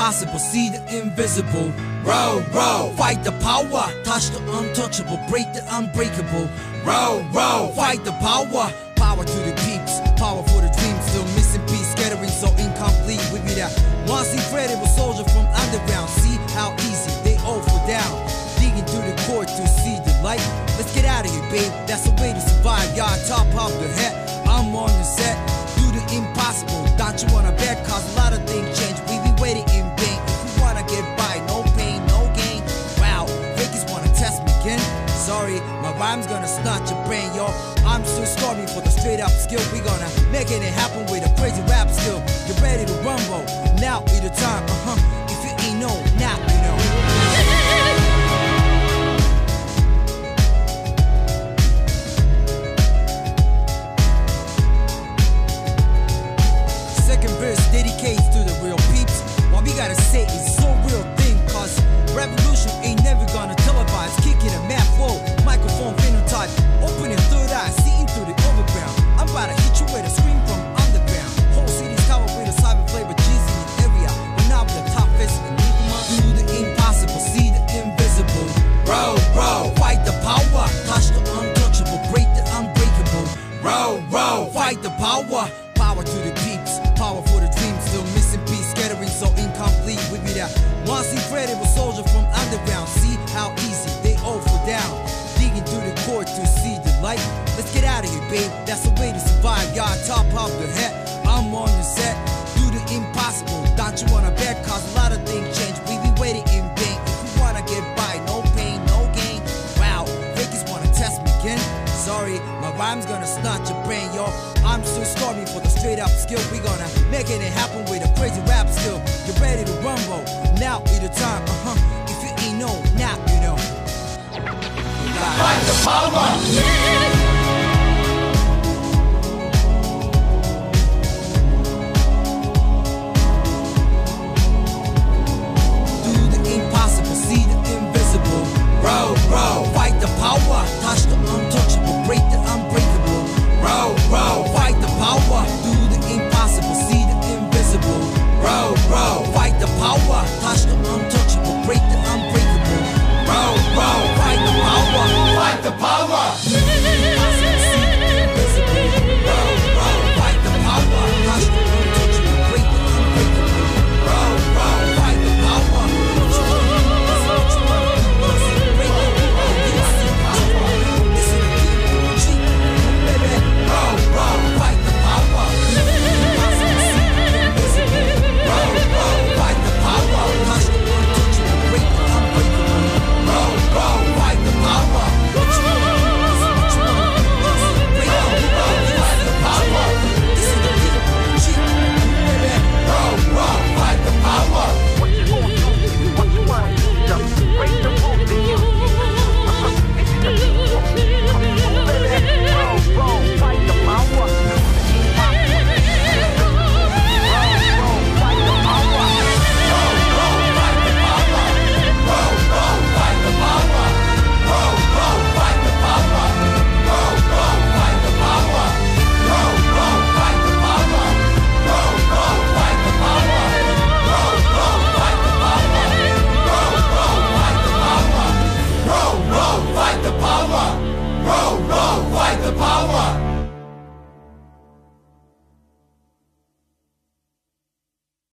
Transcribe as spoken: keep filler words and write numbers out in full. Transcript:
impossible, see the invisible. Row, row, fight the power, touch the untouchable, break the unbreakable. Row, row, fight the power, power to the peeps, power for the dreams, still missing piece, scattering so incomplete. We be that once incredible soldier from underground. See how easy they all fall down, digging through the core to see the light. Let's get out of here, babe, that's the way to survive. Y'all top of the head, I'm on the set, do the impossible. Don't you wanna bet, cause a lot of things change. We be waiting in vain, if we wanna get by, no pain, no gain. Wow, fakers wanna test me again. Sorry, my rhyme's gonna snatch your brain, yo. I'm still storming for the straight up skill. We gonna make it happen with a crazy rap skill. Get ready to rumble, now is the time, uh-huh. If you ain't know, now you know. Second verse dedicates to the real peeps. What we gotta say is so real thing, cause revolution ain't never gonna televise. Kicking a mad flow, microphone phenotype, opening third eye, seeing through the overground. I'm about to hit you with a scream from underground. Whole city's covered with a cyber flavor, cheese in the area. We're not the toughest enigma. Do the impossible, see the invisible. Row, row, fight the power, touch the untouchable, break the unbreakable. Row, row, fight the power, power to the peeps, power for the dreams, still missing piece, scattering so incomplete. We be that once incredible soldier from underground. See how easy they all fall down, digging through the core to see the light. Let's get out of here, babe, that's the way to survive. Y'all top of the head, I'm on the set, do the impossible. Don't you wanna bet, cause a lot of things change. We be waiting in vain, if we wanna get by, no pain, no gain. Wow, fakers wanna test me again. Sorry, my rhyme's gonna snatch your brain, yo. I'm still storming for the straight up skill. We gonna make it happen with a crazy rap skill. Get ready to rumble, now is the time, uh-huh. If you ain't know, now you know. Fight the power!